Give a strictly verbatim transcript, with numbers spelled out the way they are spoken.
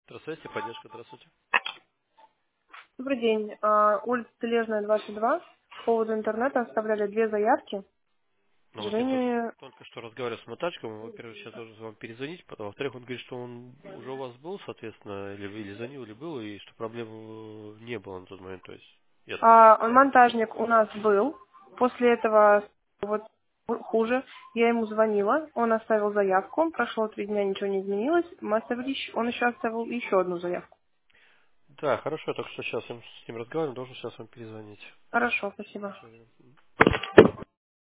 Здравствуйте, поддержка, здравствуйте. Добрый день. А, Улица Тележная, двадцать два. По поводу интернета оставляли две заявки. К Ну вот я тоже сожалению, только что разговаривал с мотачком, во-первых, сейчас должен вам перезвонить, потом, во-вторых, он говорит, что он уже у вас был, соответственно, или, или звонил, или был, и что проблем э, не было на тот момент, то есть, я так а, он монтажник у нас был. После этого вот хуже. Я ему звонила, он оставил заявку. Прошло три дня, ничего не изменилось. Мы оставили еще, он еще оставил еще одну заявку. Да, хорошо, я только что сейчас с ним разговариваю, должен сейчас вам перезвонить. Хорошо, спасибо. Всё,